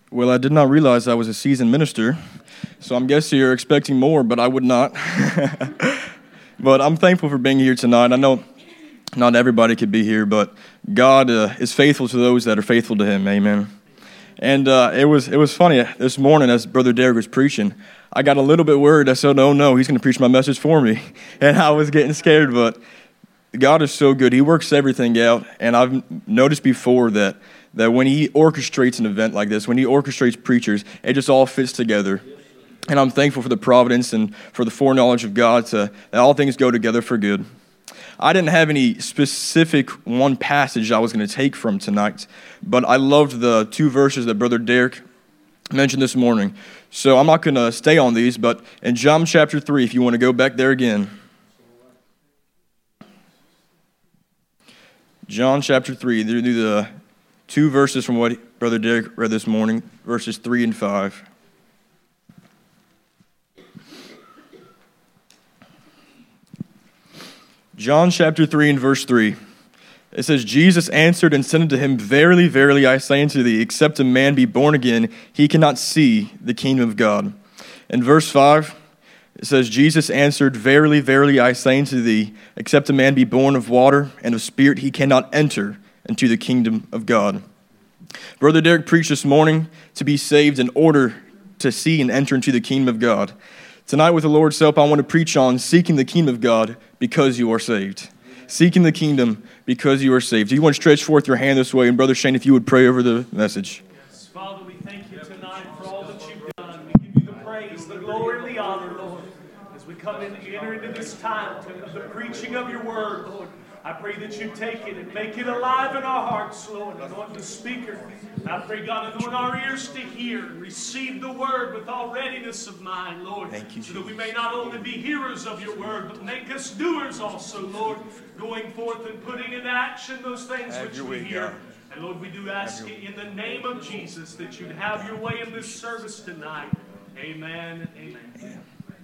Well, I did not realize I was a seasoned minister, so I'm guessing you're expecting more, but I would not. But I'm thankful for being here tonight. I know not everybody could be here, but God is faithful to those that are faithful to Him. Amen. And it was funny this morning as Brother Derek was preaching. I got a little bit worried. I said, "Oh no, he's going to preach my message for me," and I was getting scared. But God is so good; He works everything out. And I've noticed before that when He orchestrates an event like this, when He orchestrates preachers, it just all fits together. And I'm thankful for the providence and for the foreknowledge of God that all things go together for good. I didn't have any specific one passage I was going to take from tonight, but I loved the two verses that Brother Derek mentioned this morning. So I'm not going to stay on these, but in John chapter 3, if you want to go back there again. John chapter 3, they're the two verses from what Brother Derek read this morning, verses 3 and 5. John chapter 3 and verse 3. It says, "Jesus answered and said unto him, Verily, verily, I say unto thee, except a man be born again, he cannot see the kingdom of God." In verse 5, it says, "Jesus answered, Verily, verily, I say unto thee, except a man be born of water and of spirit, he cannot enter into the kingdom of God." Brother Derek preached this morning to be saved in order to see and enter into the kingdom of God. Tonight, with the Lord's help, I want to preach on seeking the kingdom of God because you are saved. Seeking the kingdom because you are saved. Do you want to stretch forth your hand this way? And Brother Shane, if you would pray over the message. Yes, Father, we thank you tonight for all that you've done. We give you the praise, the glory, and the honor, Lord. As we come in and enter into this time of the preaching of your word, Lord, I pray that you take it and make it alive in our hearts, Lord. Anoint the speaker. I pray, God, anoint our ears to hear and receive the word with all readiness of mind, Lord. Thank you, so that we may not only be hearers of your word, but make us doers also, Lord, going forth and putting into action those things which we hear. God. And Lord, we do ask you in the name of Jesus that you'd have your way in this service tonight. Amen and amen.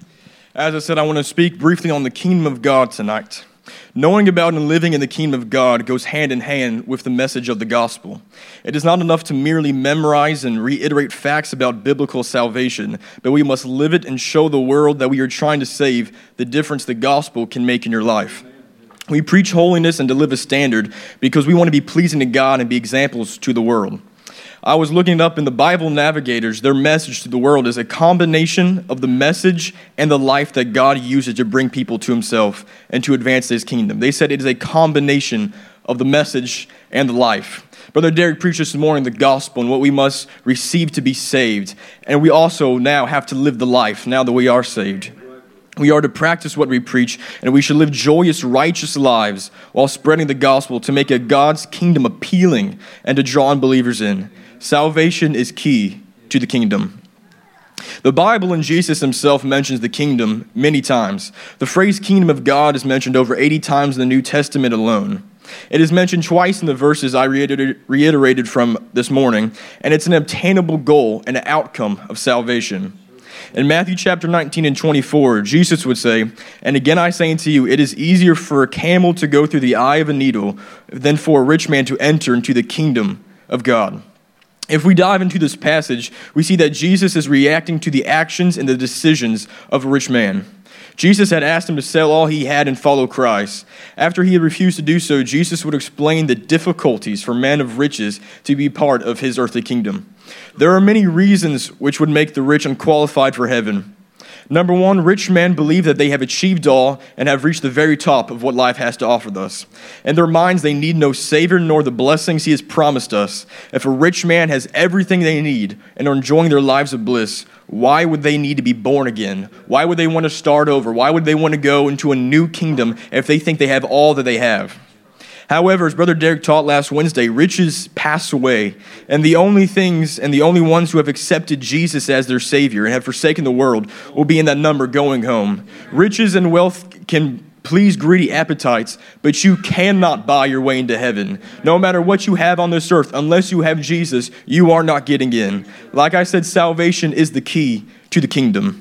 As I said, I want to speak briefly on the kingdom of God tonight. Knowing about and living in the kingdom of God goes hand in hand with the message of the gospel. It is not enough to merely memorize and reiterate facts about biblical salvation, but we must live it and show the world that we are trying to save the difference the gospel can make in your life. We preach holiness and to live a standard because we want to be pleasing to God and be examples to the world. I was looking up in the Bible Navigators, their message to the world is a combination of the message and the life that God uses to bring people to himself and to advance his kingdom. They said it is a combination of the message and the life. Brother Derek preached this morning the gospel and what we must receive to be saved. And we also now have to live the life now that we are saved. We are to practice what we preach, and we should live joyous, righteous lives while spreading the gospel to make God's kingdom appealing and to draw unbelievers in. Salvation is key to the kingdom. The Bible and Jesus himself mentions the kingdom many times. The phrase kingdom of God is mentioned over 80 times in the New Testament alone. It is mentioned twice in the verses I reiterated from this morning, and it's an obtainable goal and an outcome of salvation. In Matthew chapter 19 and 24, Jesus would say, "And again I say unto you, it is easier for a camel to go through the eye of a needle than for a rich man to enter into the kingdom of God." If we dive into this passage, we see that Jesus is reacting to the actions and the decisions of a rich man. Jesus had asked him to sell all he had and follow Christ. After he had refused to do so, Jesus would explain the difficulties for men of riches to be part of his earthly kingdom. There are many reasons which would make the rich unqualified for heaven. Number one, rich men believe that they have achieved all and have reached the very top of what life has to offer us. In their minds, they need no Savior nor the blessings he has promised us. If a rich man has everything they need and are enjoying their lives of bliss, why would they need to be born again? Why would they want to start over? Why would they want to go into a new kingdom if they think they have all that they have? However, as Brother Derek taught last Wednesday, riches pass away, and the only ones who have accepted Jesus as their Savior and have forsaken the world will be in that number going home. Riches and wealth can please greedy appetites, but you cannot buy your way into heaven. No matter what you have on this earth, unless you have Jesus, you are not getting in. Like I said, salvation is the key to the kingdom.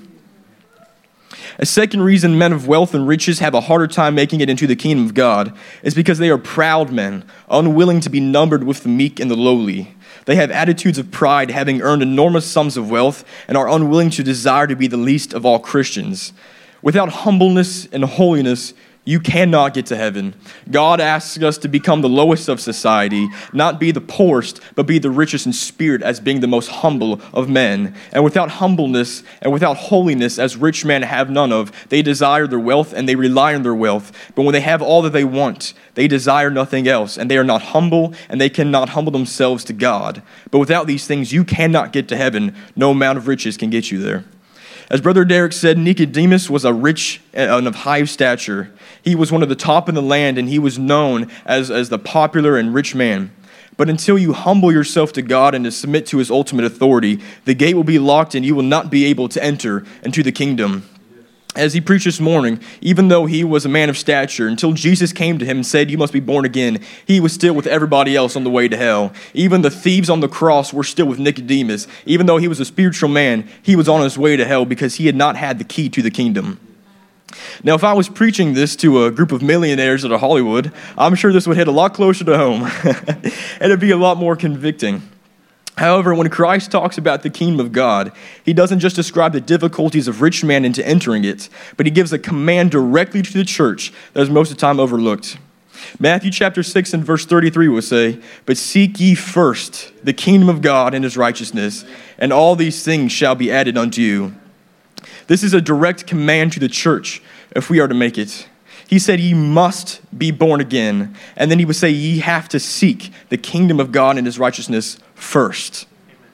A second reason men of wealth and riches have a harder time making it into the kingdom of God is because they are proud men, unwilling to be numbered with the meek and the lowly. They have attitudes of pride, having earned enormous sums of wealth, and are unwilling to desire to be the least of all Christians. Without humbleness and holiness, you cannot get to heaven. God asks us to become the lowest of society, not be the poorest, but be the richest in spirit as being the most humble of men. And without humbleness and without holiness, as rich men have none of, they desire their wealth and they rely on their wealth. But when they have all that they want, they desire nothing else, and they are not humble, and they cannot humble themselves to God. But without these things, you cannot get to heaven. No amount of riches can get you there. As Brother Derek said, Nicodemus was a rich and of high stature. He was one of the top in the land, and he was known as the popular and rich man. But until you humble yourself to God and to submit to his ultimate authority, the gate will be locked and you will not be able to enter into the kingdom. As he preached this morning, even though he was a man of stature, until Jesus came to him and said, "You must be born again," he was still with everybody else on the way to hell. Even the thieves on the cross were still with Nicodemus. Even though he was a spiritual man, he was on his way to hell because he had not had the key to the kingdom. Now, if I was preaching this to a group of millionaires at a Hollywood, I'm sure this would hit a lot closer to home. And it'd be a lot more convicting. However, when Christ talks about the kingdom of God, he doesn't just describe the difficulties of rich man into entering it, but he gives a command directly to the church that is most of the time overlooked. Matthew chapter 6 and verse 33 will say, "But seek ye first the kingdom of God and his righteousness, and all these things shall be added unto you." This is a direct command to the church if we are to make it. He said, "Ye must be born again." And then he would say, "Ye have to seek the kingdom of God and his righteousness first."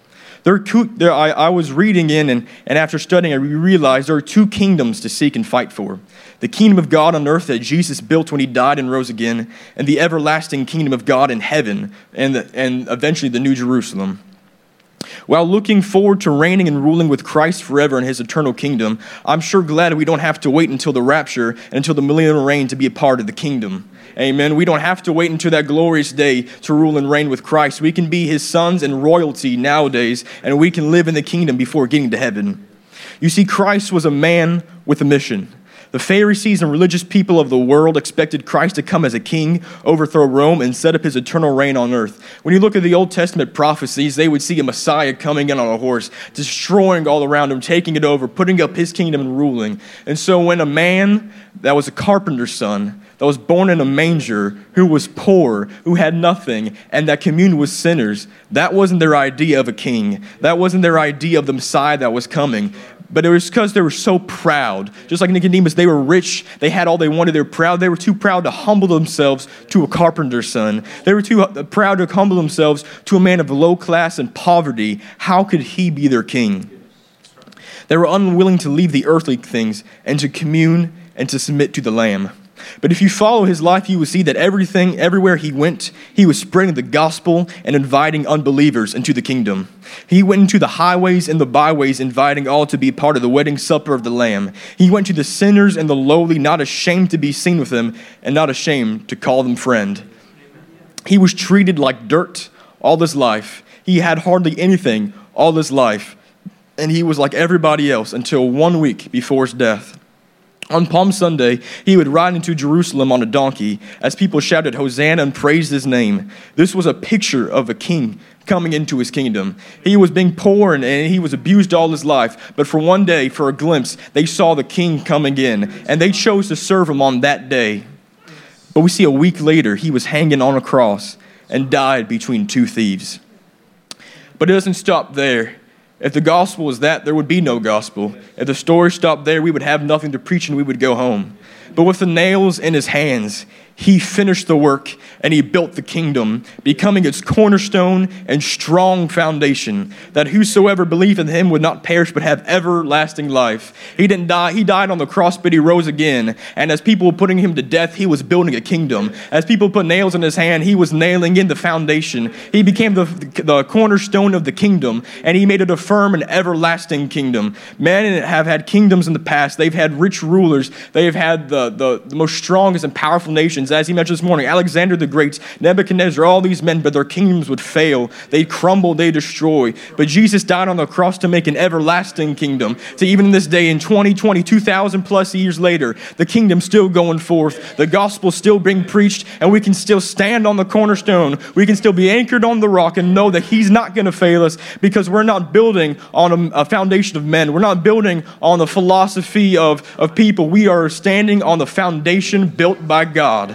I was reading in, and after studying, I realized there are two kingdoms to seek and fight for. The kingdom of God on earth that Jesus built when he died and rose again, and the everlasting kingdom of God in heaven, and eventually the New Jerusalem. While looking forward to reigning and ruling with Christ forever in his eternal kingdom, I'm sure glad we don't have to wait until the rapture and until the millennial reign to be a part of the kingdom. Amen. We don't have to wait until that glorious day to rule and reign with Christ. We can be his sons and royalty nowadays, and we can live in the kingdom before getting to heaven. You see, Christ was a man with a mission. The Pharisees and religious people of the world expected Christ to come as a king, overthrow Rome, and set up his eternal reign on earth. When you look at the Old Testament prophecies, they would see a Messiah coming in on a horse, destroying all around him, taking it over, putting up his kingdom and ruling. And so when a man that was a carpenter's son, that was born in a manger, who was poor, who had nothing, and that communed with sinners, that wasn't their idea of a king. That wasn't their idea of the Messiah that was coming. But it was because they were so proud. Just like Nicodemus, they were rich. They had all they wanted. They were proud. They were too proud to humble themselves to a carpenter's son. They were too proud to humble themselves to a man of low class and poverty. How could he be their king? They were unwilling to leave the earthly things and to commune and to submit to the Lamb. But if you follow his life, you will see that everywhere he went, he was spreading the gospel and inviting unbelievers into the kingdom. He went into the highways and the byways, inviting all to be part of the wedding supper of the Lamb. He went to the sinners and the lowly, not ashamed to be seen with them, and not ashamed to call them friend. He was treated like dirt all his life. He had hardly anything all his life, and he was like everybody else until 1 week before his death. On Palm Sunday, he would ride into Jerusalem on a donkey as people shouted Hosanna and praised his name. This was a picture of a king coming into his kingdom. He was being poor and he was abused all his life. But for one day, for a glimpse, they saw the king coming in, and they chose to serve him on that day. But we see a week later, he was hanging on a cross and died between two thieves. But it doesn't stop there. If the gospel was that, there would be no gospel. If the story stopped there, we would have nothing to preach and we would go home. But with the nails in his hands, he finished the work and he built the kingdom, becoming its cornerstone and strong foundation, that whosoever believed in him would not perish but have everlasting life. He didn't die. He died on the cross, but he rose again. And as people were putting him to death, he was building a kingdom. As people put nails in his hand, he was nailing in the foundation. He became the cornerstone of the kingdom, and he made it a firm and everlasting kingdom. Men have had kingdoms in the past. They've had rich rulers. They've had the most strongest and powerful nations kingdoms, as he mentioned this morning, Alexander the Great, Nebuchadnezzar, all these men, but their kingdoms would fail. They'd crumble, they'd destroy. But Jesus died on the cross to make an everlasting kingdom. To even in this day, in 2020, 2,000 plus years later, the kingdom's still going forth. The gospel's still being preached, and we can still stand on the cornerstone. We can still be anchored on the rock and know that he's not going to fail us, because we're not building on a foundation of men. We're not building on the philosophy of people. We are standing on the foundation built by God.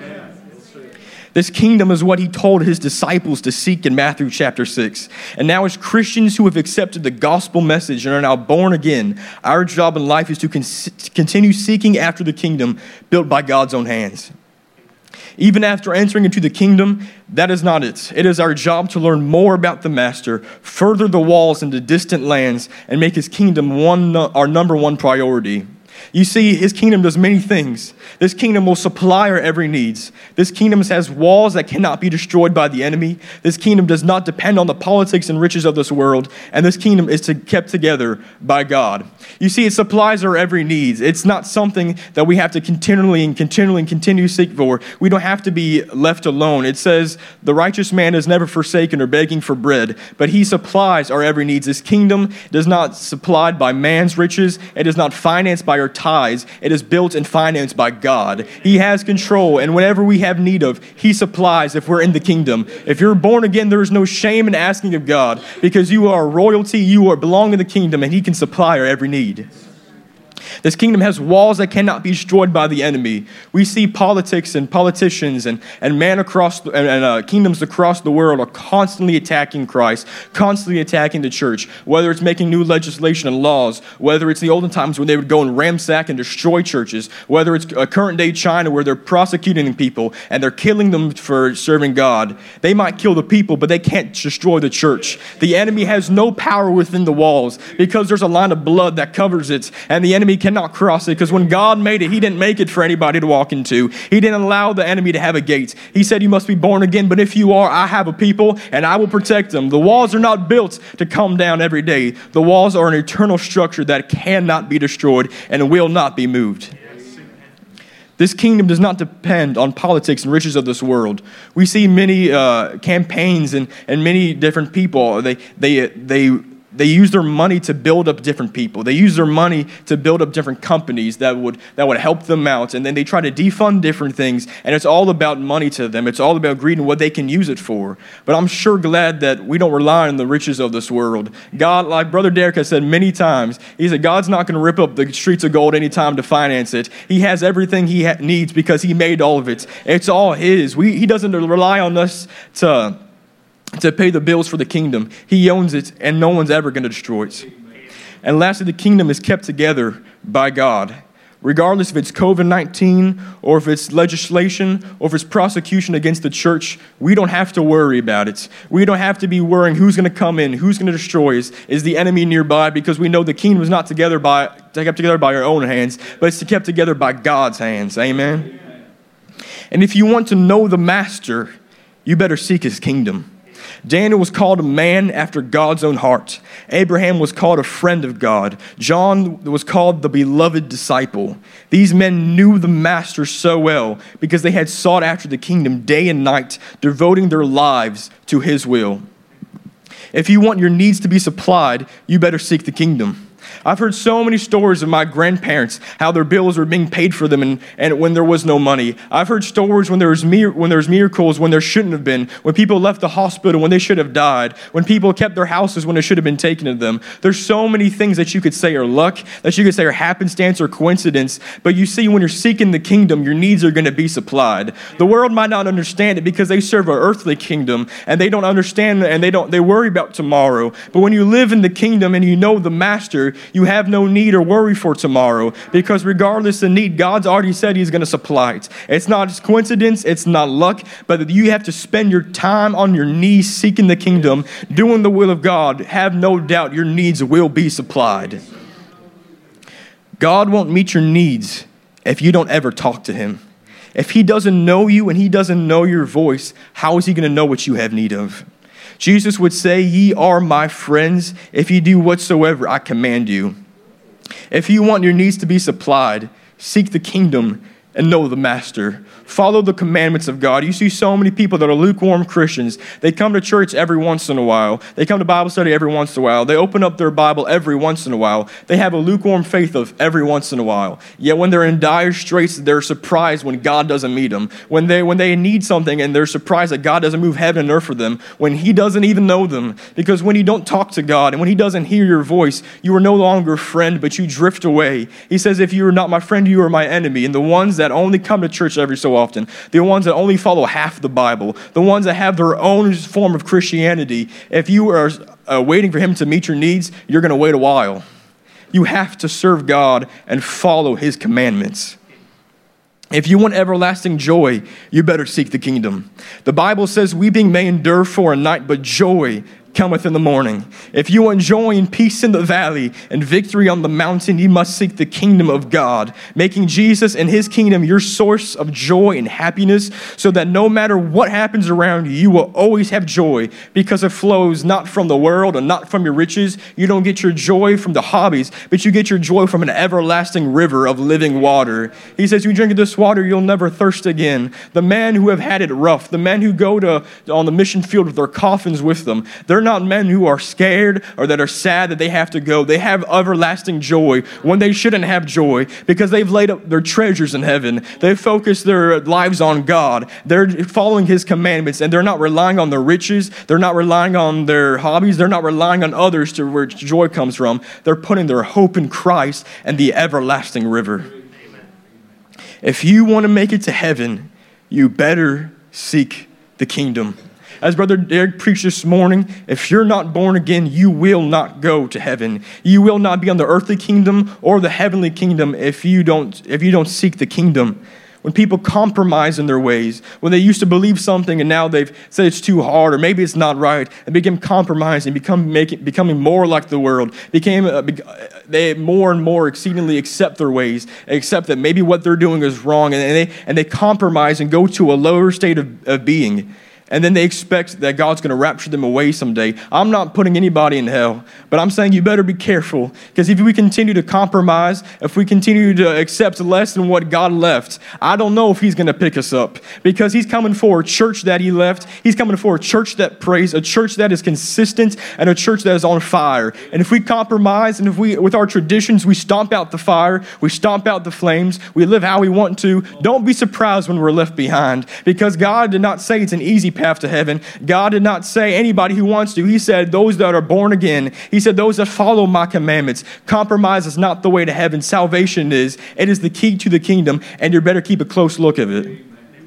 This kingdom is what he told his disciples to seek in Matthew chapter 6. And now as Christians who have accepted the gospel message and are now born again, our job in life is to continue seeking after the kingdom built by God's own hands. Even after entering into the kingdom, that is not it. It is our job to learn more about the Master, further the walls into distant lands, and make his kingdom our number one priority. You see, his kingdom does many things. This kingdom will supply our every needs. This kingdom has walls that cannot be destroyed by the enemy. This kingdom does not depend on the politics and riches of this world. And this kingdom is kept together by God. You see, it supplies our every needs. It's not something that we have to continue to seek for. We don't have to be left alone. It says, the righteous man is never forsaken or begging for bread, but he supplies our every needs. This kingdom is not supplied by man's riches. It is not financed by our tithes. It is built and financed by God. He has control, and whatever we have need of, he supplies if we're in the kingdom. If you're born again, there is no shame in asking of God, because you are royalty, you belong in the kingdom, and he can supply our every need. This kingdom has walls that cannot be destroyed by the enemy. We see politics and politicians and kingdoms across the world are constantly attacking Christ, constantly attacking the church, whether it's making new legislation and laws, whether it's the olden times when they would go and ransack and destroy churches, whether it's current day China where they're prosecuting people and they're killing them for serving God. They might kill the people, but they can't destroy the church. The enemy has no power within the walls because there's a line of blood that covers it, and the enemy cannot cross it, because when God made it, he didn't make it for anybody to walk into. He didn't allow the enemy to have a gate. He said you must be born again, but if you are, I have a people and I will protect them. The walls are not built to come down every day. The walls are an eternal structure that cannot be destroyed and will not be moved. This kingdom does not depend on politics and riches of this world. We see many campaigns and many different people. They use their money to build up different people. They use their money to build up different companies that would help them out. And then they try to defund different things. And it's all about money to them. It's all about greed and what they can use it for. But I'm sure glad that we don't rely on the riches of this world. God, like Brother Derek has said many times, he said God's not going to rip up the streets of gold anytime to finance it. He has everything he needs because he made all of it. It's all his. He doesn't rely on us to pay the bills for the kingdom. He owns it, and no one's ever going to destroy it. And lastly, the kingdom is kept together by God. Regardless if it's COVID-19 or if it's legislation or if it's prosecution against the church, we don't have to worry about it. We don't have to be worrying who's going to come in, who's going to destroy us, is the enemy nearby, because we know the kingdom is not kept together by our own hands, but it's kept together by God's hands. Amen? And if you want to know the Master, you better seek his kingdom. Daniel was called a man after God's own heart. Abraham was called a friend of God. John was called the beloved disciple. These men knew the Master so well because they had sought after the kingdom day and night, devoting their lives to his will. If you want your needs to be supplied, you better seek the kingdom. I've heard so many stories of my grandparents, how their bills were being paid for them and when there was no money. I've heard stories when there was miracles when there shouldn't have been, when people left the hospital when they should have died, when people kept their houses when it should have been taken of them. There's so many things that you could say are luck, that you could say are happenstance or coincidence, but you see, when you're seeking the kingdom, your needs are going to be supplied. The world might not understand it because they serve an earthly kingdom, and they don't understand and they worry about tomorrow. But when you live in the kingdom and you know the Master, you have no need or worry for tomorrow, because regardless of need, God's already said he's going to supply it. It's not coincidence, it's not luck, but you have to spend your time on your knees seeking the kingdom, doing the will of God. Have no doubt your needs will be supplied. God won't meet your needs if you don't ever talk to him. If he doesn't know you and he doesn't know your voice, how is he going to know what you have need of? Jesus would say, ye are my friends if you do whatsoever I command you. If you want your needs to be supplied, seek the kingdom and know the master. Follow the commandments of God. You see so many people that are lukewarm Christians. They come to church every once in a while. They come to Bible study every once in a while. They open up their Bible every once in a while. They have a lukewarm faith of every once in a while. Yet when they're in dire straits, they're surprised when God doesn't meet them. When they need something and they're surprised that God doesn't move heaven and earth for them. When he doesn't even know them. Because when you don't talk to God and when he doesn't hear your voice, you are no longer a friend, but you drift away. He says, if you are not my friend, you are my enemy. And the ones that only come to church every so often, the ones that only follow half the Bible, the ones that have their own form of Christianity, if you are waiting for him to meet your needs, you're going to wait a while. You have to serve God and follow his commandments. If you want everlasting joy, you better seek the kingdom. The Bible says, weeping may endure for a night, but joy cometh in the morning. If you want joy and peace in the valley and victory on the mountain, you must seek the kingdom of God, making Jesus and his kingdom your source of joy and happiness, so that no matter what happens around you, you will always have joy, because it flows not from the world and not from your riches. You don't get your joy from the hobbies, but you get your joy from an everlasting river of living water. He says, you drink of this water, you'll never thirst again. The men who have had it rough, the men who go on the mission field with their coffins with them, they're not men who are scared or that are sad that they have to go. They have everlasting joy when they shouldn't have joy, because they've laid up their treasures in heaven. They've focused their lives on God. They're following his commandments, and they're not relying on their riches. They're not relying on their hobbies. They're not relying on others to where joy comes from. They're putting their hope in Christ and the everlasting river. If you want to make it to heaven, you better seek the kingdom. As Brother Derek preached this morning, if you're not born again, you will not go to heaven. You will not be on the earthly kingdom or the heavenly kingdom if you don't seek the kingdom. When people compromise in their ways, when they used to believe something and now they've said it's too hard or maybe it's not right, and begin compromising, becoming more like the world, they more and more exceedingly accept their ways, accept that maybe what they're doing is wrong, and they compromise and go to a lower state of being. And then they expect that God's going to rapture them away someday. I'm not putting anybody in hell, but I'm saying you better be careful, because if we continue to compromise, if we continue to accept less than what God left, I don't know if he's going to pick us up, because he's coming for a church that he left. He's coming for a church that prays, a church that is consistent, and a church that is on fire. And if we compromise, and if we, with our traditions, we stomp out the fire, we stomp out the flames, we live how we want to, don't be surprised when we're left behind, because God did not say it's an easy path to heaven. God did not say anybody who wants to. He said those that are born again. He said those that follow my commandments. Compromise is not the way to heaven. Salvation is. It is the key to the kingdom, and you better keep a close look of it.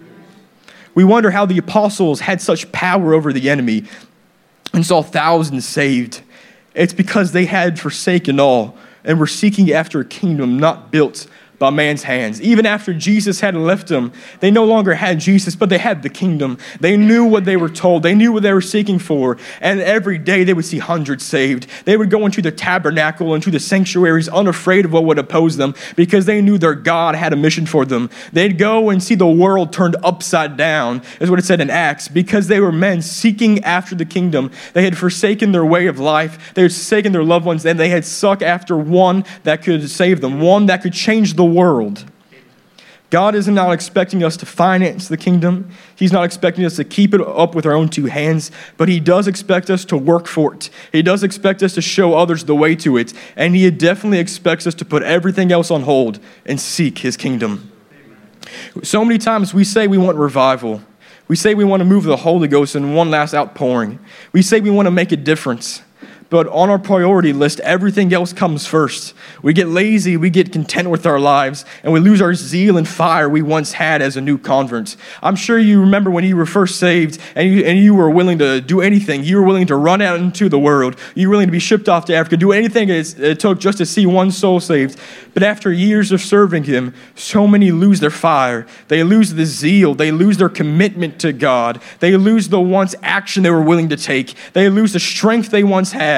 We wonder how the apostles had such power over the enemy and saw thousands saved. It's because they had forsaken all and were seeking after a kingdom not built by man's hands. Even after Jesus had left them, they no longer had Jesus, but they had the kingdom. They knew what they were told. They knew what they were seeking for. And every day they would see hundreds saved. They would go into the tabernacle, into the sanctuaries, unafraid of what would oppose them, because they knew their God had a mission for them. They'd go and see the world turned upside down, is what it said in Acts, because they were men seeking after the kingdom. They had forsaken their way of life. They had forsaken their loved ones, and they had sought after one that could save them, one that could change the world. God is not expecting us to finance the kingdom. He's not expecting us to keep it up with our own two hands, but he does expect us to work for it. He does expect us to show others the way to it, and he definitely expects us to put everything else on hold and seek his kingdom. So many times we say we want revival. We say we want to move the Holy Ghost in one last outpouring. We say we want to make a difference. But on our priority list, everything else comes first. We get lazy, we get content with our lives, and we lose our zeal and fire we once had as a new convert. I'm sure you remember when you were first saved and you were willing to do anything. You were willing to run out into the world. You were willing to be shipped off to Africa, do anything it took just to see one soul saved. But after years of serving him, so many lose their fire. They lose the zeal. They lose their commitment to God. They lose the once action they were willing to take. They lose the strength they once had.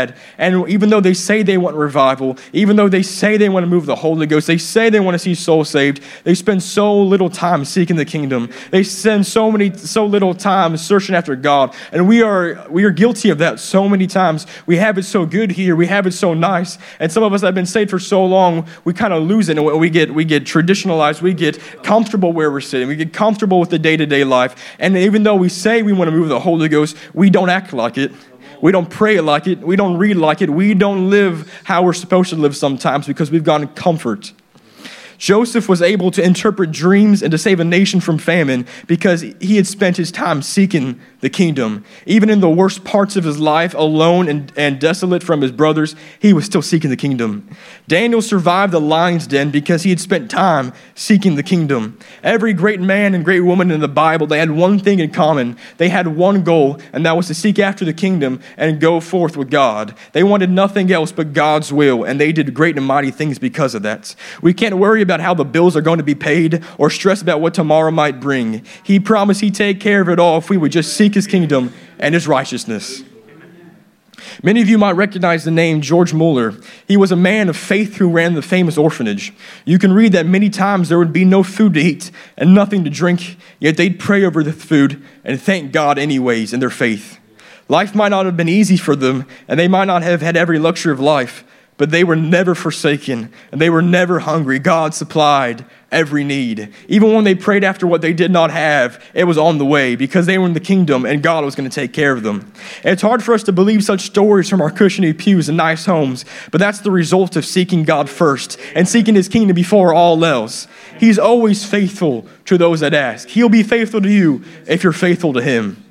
bad. And even though they say they want revival, even though they say they want to move the Holy Ghost, they say they want to see souls saved, they spend so little time seeking the kingdom. They spend so little time searching after God. And we are guilty of that so many times. We have it so good here. We have it so nice. And some of us have been saved for so long, we kind of lose it. And we get traditionalized. We get comfortable where we're sitting. We get comfortable with the day-to-day life. And even though we say we want to move the Holy Ghost, we don't act like it. We don't pray like it. We don't read like it. We don't live how we're supposed to live sometimes because we've gotten comfort. Joseph was able to interpret dreams and to save a nation from famine because he had spent his time seeking the kingdom. Even in the worst parts of his life, alone and desolate from his brothers, he was still seeking the kingdom. Daniel survived the lion's den because he had spent time seeking the kingdom. Every great man and great woman in the Bible, they had one thing in common. They had one goal, and that was to seek after the kingdom and go forth with God. They wanted nothing else but God's will, and they did great and mighty things because of that. We can't worry about how the bills are going to be paid or stress about what tomorrow might bring. He promised he'd take care of it all if we would just seek his kingdom and his righteousness. Many of you might recognize the name George Mueller. He was a man of faith who ran the famous orphanage. You can read that many times there would be no food to eat and nothing to drink, yet they'd pray over the food and thank God anyways in their faith. Life might not have been easy for them, and they might not have had every luxury of life, but they were never forsaken, and they were never hungry. God supplied every need. Even when they prayed after what they did not have, it was on the way because they were in the kingdom and God was going to take care of them. And it's hard for us to believe such stories from our cushiony pews and nice homes, but that's the result of seeking God first and seeking his kingdom before all else. He's always faithful to those that ask. He'll be faithful to you if you're faithful to him.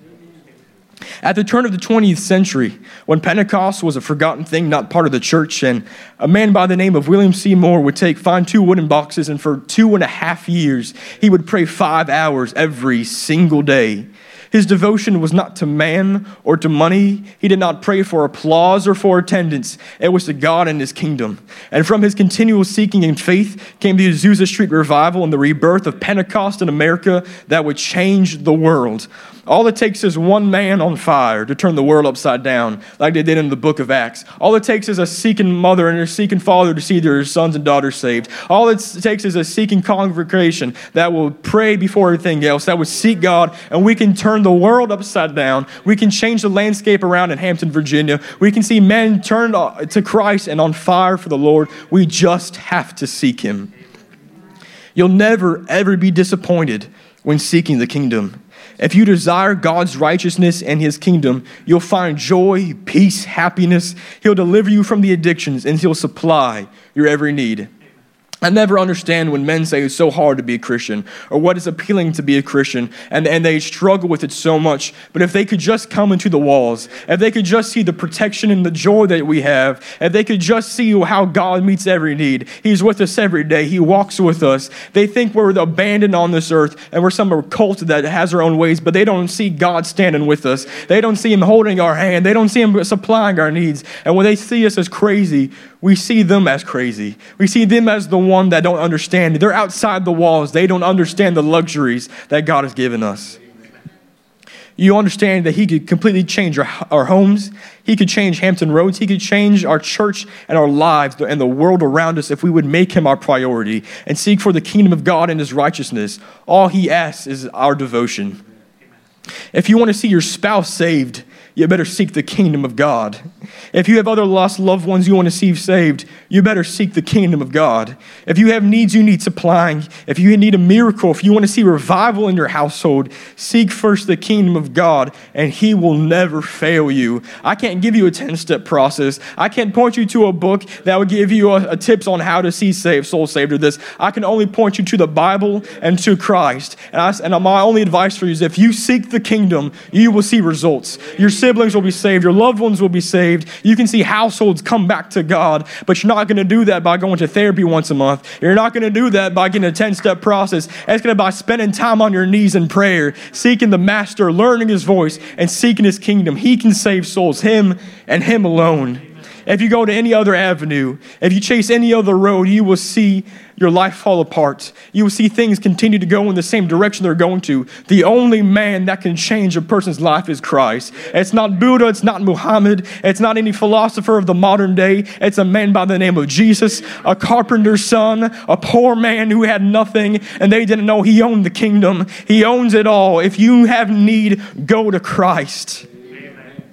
At the turn of the 20th century, when Pentecost was a forgotten thing, not part of the church, and a man by the name of William Seymour would find 2 wooden boxes, and for 2.5 years, he would pray 5 hours every single day. His devotion was not to man or to money. He did not pray for applause or for attendance. It was to God and his kingdom. And from his continual seeking and faith came the Azusa Street revival and the rebirth of Pentecost in America that would change the world. All it takes is one man on fire to turn the world upside down, like they did in the book of Acts. All it takes is a seeking mother and a seeking father to see their sons and daughters saved. All it takes is a seeking congregation that will pray before everything else, that will seek God, and we can turn the world upside down. We can change the landscape around in Hampton, Virginia. We can see men turned to Christ and on fire for the Lord. We just have to seek him. You'll never, ever be disappointed when seeking the kingdom. If you desire God's righteousness and his kingdom, you'll find joy, peace, happiness. He'll deliver you from the addictions, and he'll supply your every need. I never understand when men say it's so hard to be a Christian or what is appealing to be a Christian, and they struggle with it so much. But if they could just come into the walls, if they could just see the protection and the joy that we have, if they could just see how God meets every need. He's with us every day. He walks with us. They think we're abandoned on this earth and we're some cult that has our own ways, but they don't see God standing with us. They don't see him holding our hand. They don't see him supplying our needs. And when they see us as crazy, we see them as crazy. We see them as the one that don't understand. They're outside the walls. They don't understand the luxuries that God has given us. You understand that he could completely change our homes. He could change Hampton Roads. He could change our church and our lives and the world around us if we would make him our priority and seek for the kingdom of God and his righteousness. All he asks is our devotion. If you want to see your spouse saved, you better seek the kingdom of God. If you have other lost loved ones you want to see saved, you better seek the kingdom of God. If you have needs you need supplying, if you need a miracle, if you want to see revival in your household, seek first the kingdom of God, and he will never fail you. I can't give you a 10-step process. I can't point you to a book that will give you a tips on how to see souls saved or this. I can only point you to the Bible and to Christ. And my only advice for you is if you seek the kingdom, you will see results. Your siblings will be saved. Your loved ones will be saved. You can see households come back to God, but you're not going to do that by going to therapy once a month. You're not going to do that by getting a 10-step process. It's going to be by spending time on your knees in prayer, seeking the Master, learning his voice, and seeking his kingdom. He can save souls, him and him alone. If you go to any other avenue, if you chase any other road, you will see your life fall apart. You will see things continue to go in the same direction they're going to. The only man that can change a person's life is Christ. It's not Buddha, it's not Muhammad, it's not any philosopher of the modern day. It's a man by the name of Jesus, a carpenter's son, a poor man who had nothing, and they didn't know he owned the kingdom. He owns it all. If you have need, go to Christ. Amen.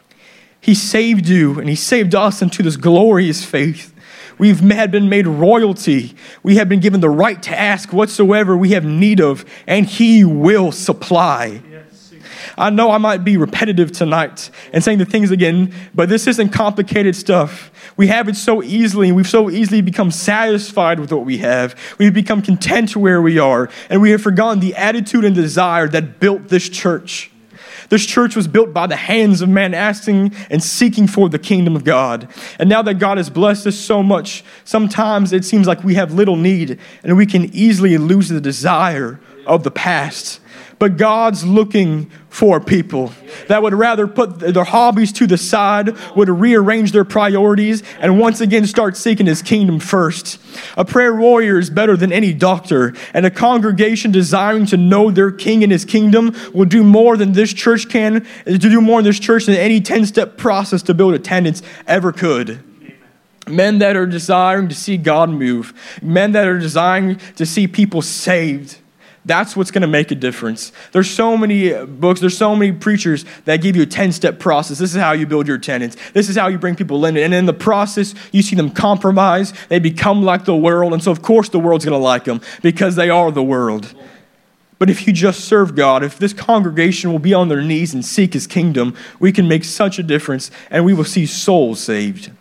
He saved you, and he saved us into this glorious faith. We have been made royalty. We have been given the right to ask whatsoever we have need of, and he will supply. Yes. I know I might be repetitive tonight and saying the things again, but this isn't complicated stuff. We have it so easily, and we've so easily become satisfied with what we have. We've become content where we are, and we have forgotten the attitude and desire that built this church. This church was built by the hands of man, asking and seeking for the kingdom of God. And now that God has blessed us so much, sometimes it seems like we have little need, and we can easily lose the desire of the past. But God's looking for people that would rather put their hobbies to the side, would rearrange their priorities, and once again start seeking his kingdom first. A prayer warrior is better than any doctor, and a congregation desiring to know their king and his kingdom will do more than this church can, to do more in this church than any 10-step process to build attendance ever could. Men that are desiring to see God move, men that are desiring to see people saved. That's what's going to make a difference. There's so many books, there's so many preachers that give you a 10-step process. This is how you build your attendance. This is how you bring people in. And in the process, you see them compromise. They become like the world. And so, of course, the world's going to like them because they are the world. But if you just serve God, if this congregation will be on their knees and seek his kingdom, we can make such a difference, and we will see souls saved.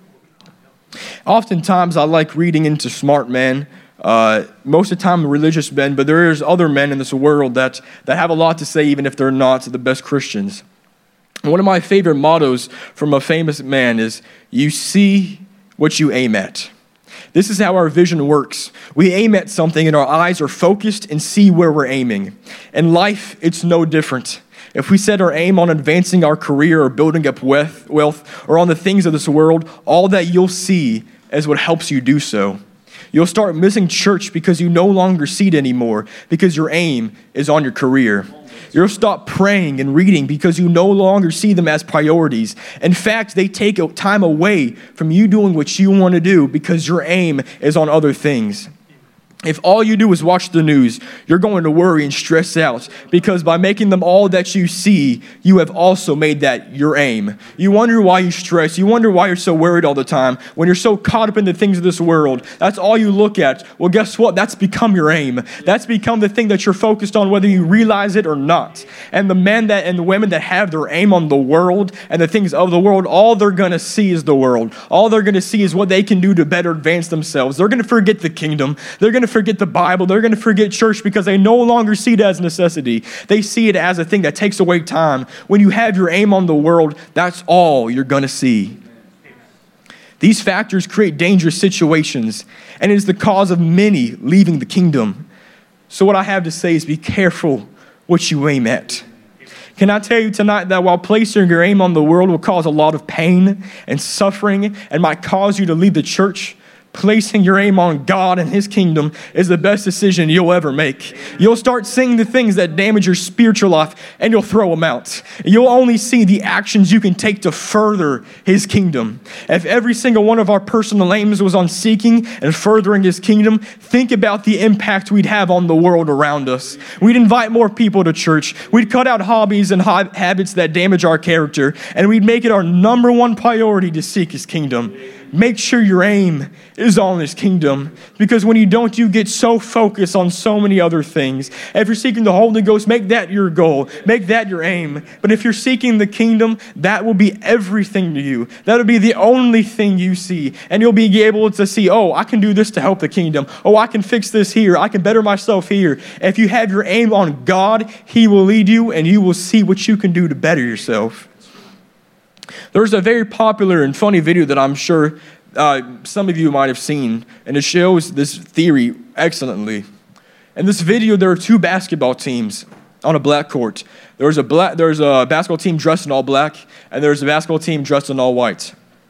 Oftentimes, I like reading into smart men. Most of the time religious men, but there's other men in this world that have a lot to say, even if they're not the best Christians. And one of my favorite mottos from a famous man is, "You see what you aim at." This is how our vision works. We aim at something and our eyes are focused and see where we're aiming. In life, it's no different. If we set our aim on advancing our career or building up wealth or on the things of this world, all that you'll see is what helps you do so. You'll start missing church because you no longer see it anymore, because your aim is on your career. You'll stop praying and reading because you no longer see them as priorities. In fact, they take time away from you doing what you want to do because your aim is on other things. If all you do is watch the news, you're going to worry and stress out because by making them all that you see, you have also made that your aim. You wonder why you stress. You wonder why you're so worried all the time when you're so caught up in the things of this world. That's all you look at. Well, guess what? That's become your aim. That's become the thing that you're focused on, whether you realize it or not. And the men and the women that have their aim on the world and the things of the world, all they're going to see is the world. All they're going to see is what they can do to better advance themselves. They're going to forget the kingdom. They're going to forget the Bible. They're going to forget church because they no longer see it as a necessity. They see it as a thing that takes away time. When you have your aim on the world, that's all you're going to see. These factors create dangerous situations, and it is the cause of many leaving the kingdom. So what I have to say is be careful what you aim at. Can I tell you tonight that while placing your aim on the world will cause a lot of pain and suffering and might cause you to leave the church, placing your aim on God and his kingdom is the best decision you'll ever make. You'll start seeing the things that damage your spiritual life and you'll throw them out. You'll only see the actions you can take to further his kingdom. If every single one of our personal aims was on seeking and furthering his kingdom, think about the impact we'd have on the world around us. We'd invite more people to church. We'd cut out hobbies and habits that damage our character, and we'd make it our number one priority to seek his kingdom. Make sure your aim is on his kingdom, because when you don't, you get so focused on so many other things. If you're seeking the Holy Ghost, make that your goal. Make that your aim. But if you're seeking the kingdom, that will be everything to you. That'll be the only thing you see. And you'll be able to see, oh, I can do this to help the kingdom. Oh, I can fix this here. I can better myself here. If you have your aim on God, he will lead you and you will see what you can do to better yourself. There's a very popular and funny video that I'm sure some of you might have seen, and it shows this theory excellently. In this video, there are two basketball teams on a black court. There's a basketball team dressed in all black, and there's a basketball team dressed in all white.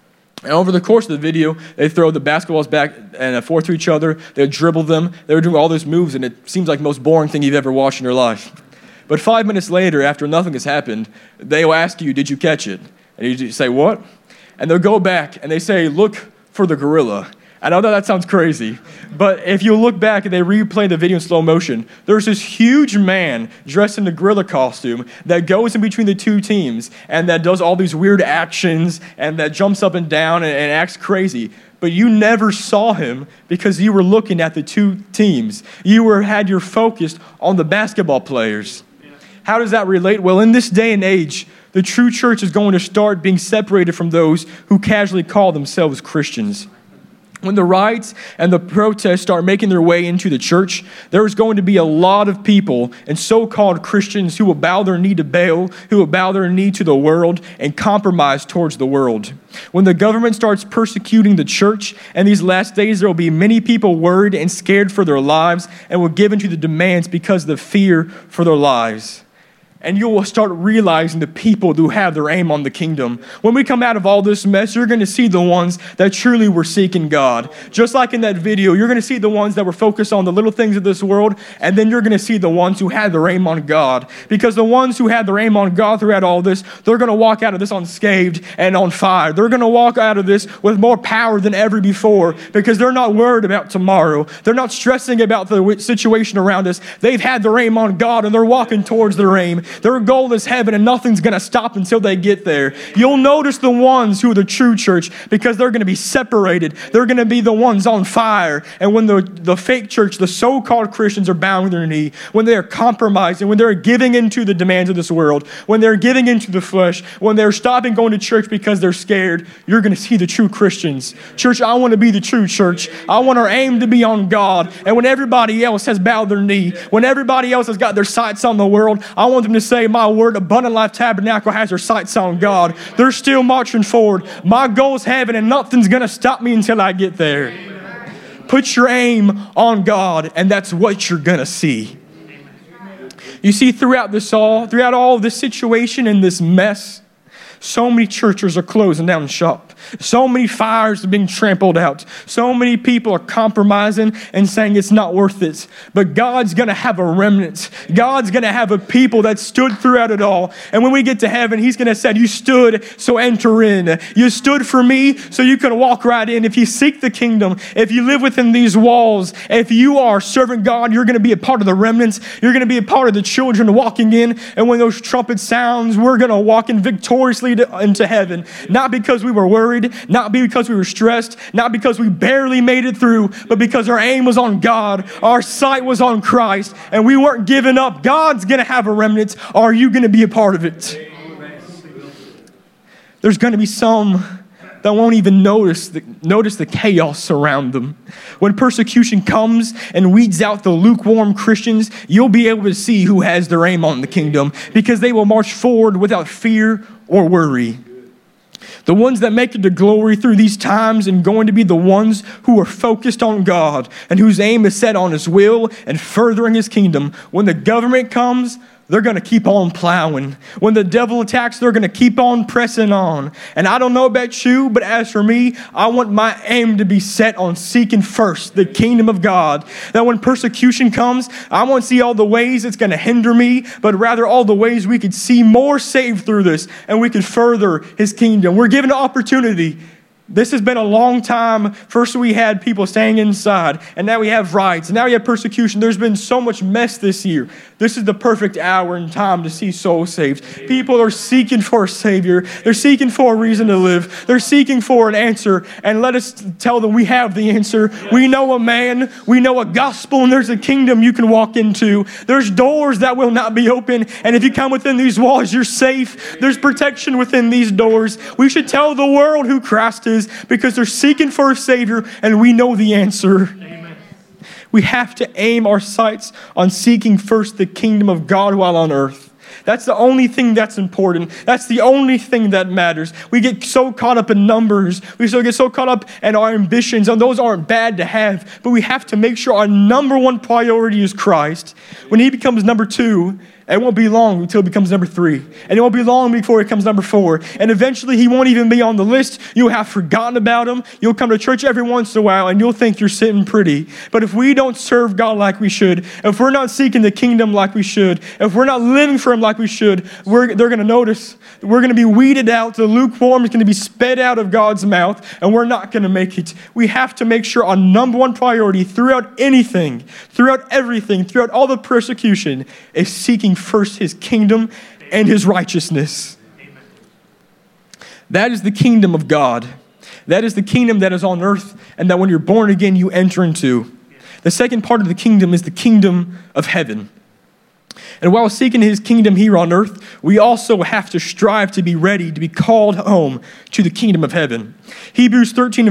And over the course of the video, they throw the basketballs back and forth to each other. They dribble them. They were doing all those moves, and it seems like the most boring thing you've ever watched in your life. But 5 minutes later, after nothing has happened, they will ask you, did you catch it? And you say, what? And they'll go back, and they say, look for the gorilla. I know that sounds crazy, but if you look back and they replay the video in slow motion, there's this huge man dressed in the gorilla costume that goes in between the two teams and that does all these weird actions and that jumps up and down and acts crazy. But you never saw him because you were looking at the two teams. Had your focus on the basketball players. How does that relate? Well, in this day and age, the true church is going to start being separated from those who casually call themselves Christians. When the riots and the protests start making their way into the church, there's going to be a lot of people and so-called Christians who will bow their knee to Baal, who will bow their knee to the world and compromise towards the world. When the government starts persecuting the church, in these last days there will be many people worried and scared for their lives and will give into the demands because of the fear for their lives. And you will start realizing the people who have their aim on the kingdom. When we come out of all this mess, you're going to see the ones that truly were seeking God. Just like in that video, you're going to see the ones that were focused on the little things of this world, and then you're going to see the ones who had their aim on God. Because the ones who had their aim on God throughout all this, they're going to walk out of this unscathed and on fire. They're going to walk out of this with more power than ever before because they're not worried about tomorrow. They're not stressing about the situation around us. They've had their aim on God, and they're walking towards their aim. Their goal is heaven, and nothing's going to stop until they get there. You'll notice the ones who are the true church because they're going to be separated. They're going to be the ones on fire. And when the fake church, the so-called Christians, are bowing their knee, when they are compromising, when they're giving into the demands of this world, when they're giving into the flesh, when they're stopping going to church because they're scared, you're going to see the true Christians. Church, I want to be the true church. I want our aim to be on God. And when everybody else has bowed their knee, when everybody else has got their sights on the world, I want them to say, my word, Abundant Life Tabernacle has their sights on God. They're still marching forward. My goal is heaven, and nothing's going to stop me until I get there. Put your aim on God, and that's what you're going to see. You see, throughout all of this situation and this mess, so many churches are closing down shop. So many fires are being trampled out. So many people are compromising and saying it's not worth it. But God's going to have a remnant. God's going to have a people that stood throughout it all. And when we get to heaven, He's going to say, you stood, so enter in. You stood for me, so you can walk right in. If you seek the kingdom, if you live within these walls, if you are serving God, you're going to be a part of the remnants. You're going to be a part of the children walking in. And when those trumpet sounds, we're going to walk in victoriously into heaven. Not because we were worried, not because we were stressed, not because we barely made it through, but because our aim was on God, our sight was on Christ, and we weren't giving up. God's going to have a remnant. Are you going to be a part of it? There's going to be some that won't even notice the chaos around them. When persecution comes and weeds out the lukewarm Christians, you'll be able to see who has their aim on the kingdom because they will march forward without fear or worry. The ones that make it to glory through these times and going to be the ones who are focused on God and whose aim is set on His will and furthering His kingdom. When the government comes, they're going to keep on plowing. When the devil attacks, they're going to keep on pressing on. And I don't know about you, but as for me, I want my aim to be set on seeking first the kingdom of God. That when persecution comes, I won't see all the ways it's going to hinder me, but rather all the ways we could see more saved through this and we could further His kingdom. We're given an opportunity. This has been a long time. First we had people staying inside, and now we have riots, and now we have persecution. There's been so much mess this year. This is the perfect hour and time to see souls saved. People are seeking for a Savior. They're seeking for a reason to live. They're seeking for an answer, and let us tell them we have the answer. We know a man, we know a gospel, and there's a kingdom you can walk into. There's doors that will not be open, and if you come within these walls, you're safe. There's protection within these doors. We should tell the world who Christ is, because they're seeking for a Savior, and we know the answer. Amen. We have to aim our sights on seeking first the kingdom of God while on earth. That's the only thing that's important. That's the only thing that matters. We get so caught up in numbers. We still get so caught up in our ambitions, and those aren't bad to have, but we have to make sure our number one priority is Christ. When He becomes number two, It won't be long until it becomes number 3. And it won't be long before it comes number 4. And eventually he won't even be on the list. You'll have forgotten about him. You'll come to church every once in a while and you'll think you're sitting pretty. But if we don't serve God like we should, if we're not seeking the kingdom like we should, if we're not living for him like we should, they're going to notice. We're going to be weeded out. The lukewarm is going to be sped out of God's mouth, and we're not going to make it. We have to make sure our number one priority throughout anything, throughout everything, throughout all the persecution is seeking first his kingdom and his righteousness. Amen. That is the kingdom of God. That is the kingdom that is on earth and that when you're born again, you enter into. The second part of the kingdom is the kingdom of heaven. And while seeking his kingdom here on earth, we also have to strive to be ready to be called home to the kingdom of heaven. Hebrews chapter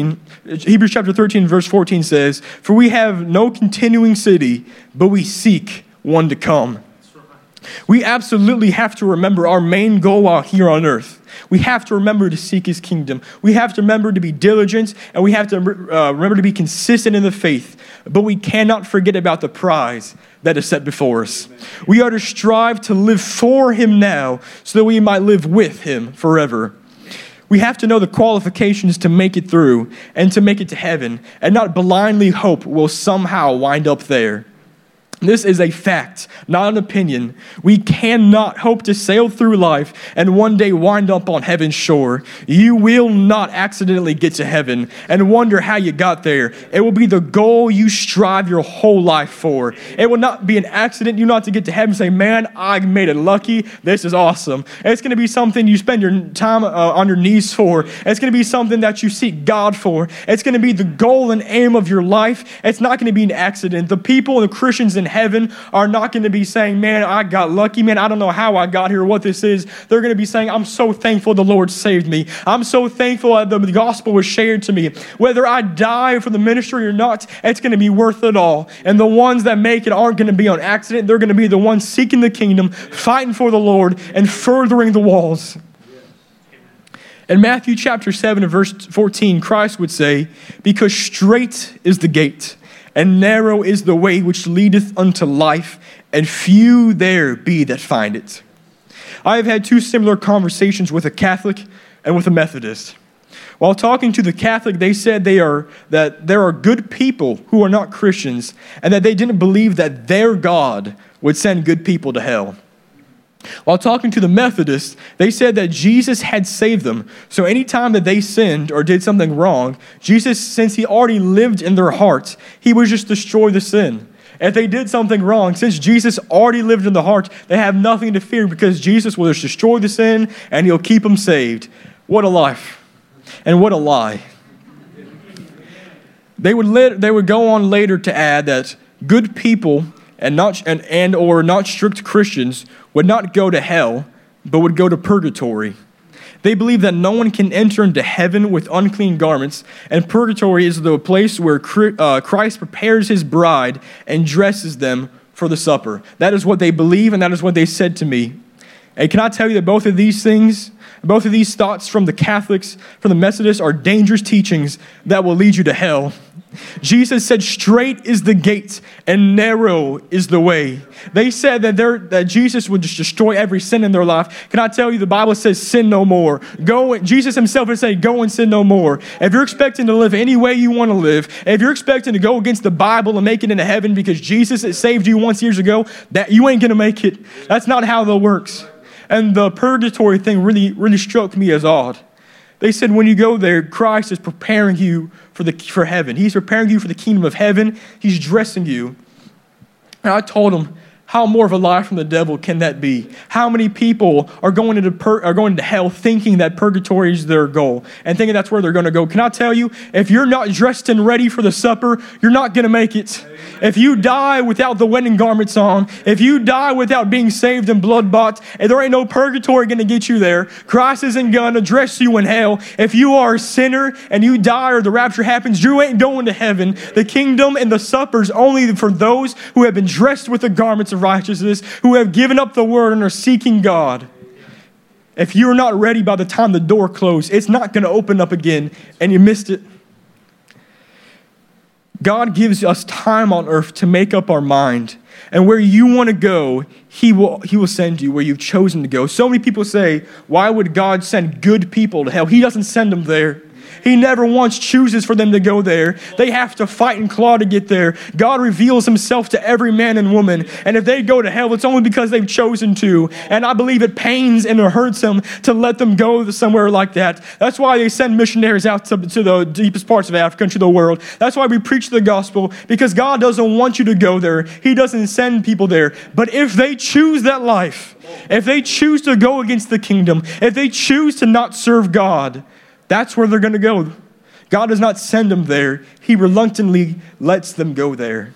13, verse 14 says, "For we have no continuing city, but we seek one to come." We absolutely have to remember our main goal while here on earth. We have to remember to seek his kingdom. We have to remember to be diligent, and we have to remember to be consistent in the faith. But we cannot forget about the prize that is set before us. We are to strive to live for him now so that we might live with him forever. We have to know the qualifications to make it through and to make it to heaven, and not blindly hope we'll somehow wind up there. This is a fact, not an opinion. We cannot hope to sail through life and one day wind up on heaven's shore. You will not accidentally get to heaven and wonder how you got there. It will be the goal you strive your whole life for. It will not be an accident. You not to get to heaven and say, man, I made it lucky. This is awesome. It's going to be something you spend your time on your knees for. It's going to be something that you seek God for. It's going to be the goal and aim of your life. It's not going to be an accident. The people and the Christians in heaven are not going to be saying, man, I got lucky. Man, I don't know how I got here, what this is. They're going to be saying, I'm so thankful the Lord saved me. I'm so thankful that the gospel was shared to me. Whether I die for the ministry or not, it's going to be worth it all. And the ones that make it aren't going to be on accident. They're going to be the ones seeking the kingdom, fighting for the Lord, and furthering the walls. In Matthew chapter 7 and verse 14, Christ would say, because straight is the gate, and narrow is the way which leadeth unto life, and few there be that find it. I have had 2 similar conversations with a Catholic and with a Methodist. While talking to the Catholic, they said that there are good people who are not Christians, and that they didn't believe that their God would send good people to hell. While talking to the Methodists, they said that Jesus had saved them. So anytime that they sinned or did something wrong, Jesus, since he already lived in their hearts, he would just destroy the sin. If they did something wrong, since Jesus already lived in the heart, they have nothing to fear because Jesus will just destroy the sin and he'll keep them saved. What a life. And what a lie. They would go on later to add that good people and not strict Christians would not go to hell, but would go to purgatory. They believe that no one can enter into heaven with unclean garments, and purgatory is the place where Christ prepares his bride and dresses them for the supper. That is what they believe, and that is what they said to me. And can I tell you that both of these thoughts from the Catholics, from the Methodists, are dangerous teachings that will lead you to hell. Jesus said, straight is the gate and narrow is the way. They said that Jesus would just destroy every sin in their life. Can I tell you, the Bible says sin no more. Jesus himself would say, go and sin no more. If you're expecting to live any way you want to live, if you're expecting to go against the Bible and make it into heaven because Jesus saved you once years ago, that you ain't going to make it. That's not how that works. And the purgatory thing really struck me as odd. They said when you go there, Christ is preparing you for heaven. He's preparing you for the kingdom of heaven. He's dressing you. And I told him, how more of a lie from the devil can that be? How many people are going to hell thinking that purgatory is their goal and thinking that's where they're going to go? Can I tell you, if you're not dressed and ready for the supper, you're not going to make it. If you die without the wedding garments on, if you die without being saved and blood bought, and there ain't no purgatory going to get you there. Christ isn't going to dress you in hell. If you are a sinner and you die or the rapture happens, you ain't going to heaven. The kingdom and the supper is only for those who have been dressed with the garments of righteousness, who have given up the word and are seeking God. If you're not ready by the time the door closed, it's not going to open up again, and you missed it. God gives us time on earth to make up our mind. And where you want to go, He will send you where you've chosen to go. So many people say, why would God send good people to hell? He doesn't send them there. He never once chooses for them to go there. They have to fight and claw to get there. God reveals himself to every man and woman. And if they go to hell, it's only because they've chosen to. And I believe it pains and it hurts them to let them go somewhere like that. That's why they send missionaries out to the deepest parts of Africa and to the world. That's why we preach the gospel, because God doesn't want you to go there. He doesn't send people there. But if they choose that life, if they choose to go against the kingdom, if they choose to not serve God, that's where they're going to go. God does not send them there. He reluctantly lets them go there.